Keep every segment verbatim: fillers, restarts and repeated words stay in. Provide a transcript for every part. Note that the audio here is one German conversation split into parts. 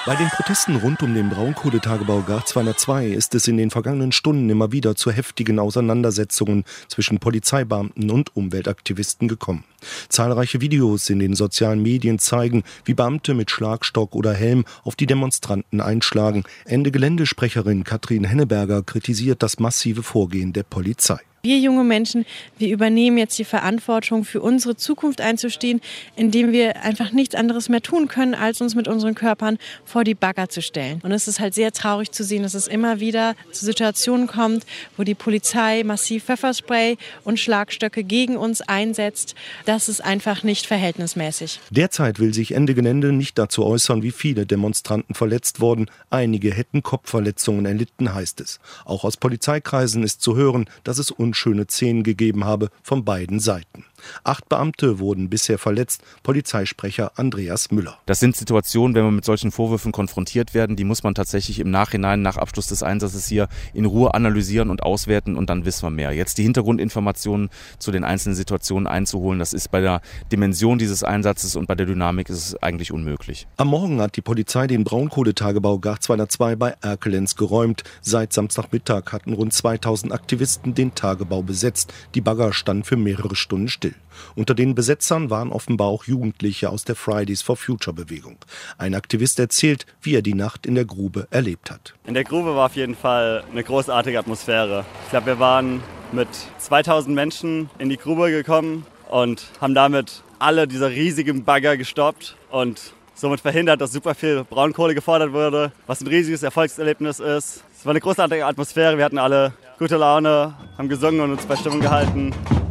Bei den Protesten rund um den Braunkohletagebau Gach zweihundertzwei ist es in den vergangenen Stunden immer wieder zu heftigen Auseinandersetzungen zwischen Polizeibeamten und Umweltaktivisten gekommen. Zahlreiche Videos in den sozialen Medien zeigen, wie Beamte mit Schlagstock oder Helm auf die Demonstranten einschlagen. Ende-Gelände-Sprecherin Katrin Henneberger kritisiert das massive Vorgehen der Polizei. Wir junge Menschen, wir übernehmen jetzt die Verantwortung, für unsere Zukunft einzustehen, indem wir einfach nichts anderes mehr tun können, als uns mit unseren Körpern vor die Bagger zu stellen. Und es ist halt sehr traurig zu sehen, dass es immer wieder zu Situationen kommt, wo die Polizei massiv Pfefferspray und Schlagstöcke gegen uns einsetzt. Das ist einfach nicht verhältnismäßig. Derzeit will sich Ende Gelände nicht dazu äußern, wie viele Demonstranten verletzt wurden. Einige hätten Kopfverletzungen erlitten, heißt es. Auch aus Polizeikreisen ist zu hören, dass es unschöne Szenen gegeben habe von beiden Seiten. Acht Beamte wurden bisher verletzt, Polizeisprecher Andreas Müller. Das sind Situationen, wenn wir mit solchen Vorwürfen konfrontiert werden, die muss man tatsächlich im Nachhinein, nach Abschluss des Einsatzes hier in Ruhe analysieren und auswerten und dann wissen wir mehr. Jetzt die Hintergrundinformationen zu den einzelnen Situationen einzuholen, das ist bei der Dimension dieses Einsatzes und bei der Dynamik ist es eigentlich unmöglich. Am Morgen hat die Polizei den Braunkohletagebau Gach zweihundertzwei bei Erkelenz geräumt. Seit Samstagmittag hatten rund zweitausend Aktivisten den Tagebau besetzt. Die Bagger standen für mehrere Stunden still. Unter den Besetzern waren offenbar auch Jugendliche aus der Fridays for Future Bewegung. Ein Aktivist erzählt, wie er die Nacht in der Grube erlebt hat. In der Grube war auf jeden Fall eine großartige Atmosphäre. Ich glaube, wir waren mit zweitausend Menschen in die Grube gekommen und haben damit alle diese riesigen Bagger gestoppt und somit verhindert, dass super viel Braunkohle gefordert wurde, was ein riesiges Erfolgserlebnis ist. Es war eine großartige Atmosphäre, wir hatten alle gute Laune, haben gesungen und uns bei Stimmung gehalten.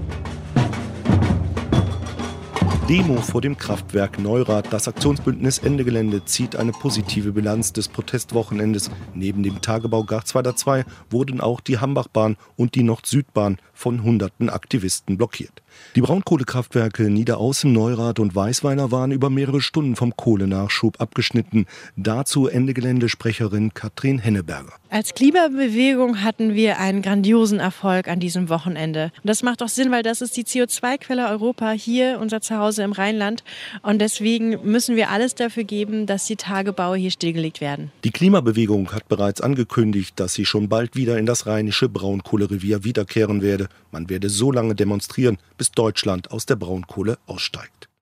Demo vor dem Kraftwerk Neurath. Das Aktionsbündnis Ende Gelände zieht eine positive Bilanz des Protestwochenendes. Neben dem Tagebau Gach zweihundertzwei wurden auch die Hambachbahn und die Nord-Süd-Bahn von hunderten Aktivisten blockiert. Die Braunkohlekraftwerke Niederaußen, Neurath und Weißweiler waren über mehrere Stunden vom Kohlenachschub abgeschnitten. Dazu Ende Gelände-Sprecherin Katrin Henneberger. Als Klimabewegung hatten wir einen grandiosen Erfolg an diesem Wochenende. Und das macht auch Sinn, weil das ist die C O zwei Quelle Europa, hier unser Zuhause im Rheinland. Und deswegen müssen wir alles dafür geben, dass die Tagebaue hier stillgelegt werden. Die Klimabewegung hat bereits angekündigt, dass sie schon bald wieder in das rheinische Braunkohlerevier wiederkehren werde. Man werde so lange demonstrieren, bis Deutschland aus der Braunkohle aussteigt.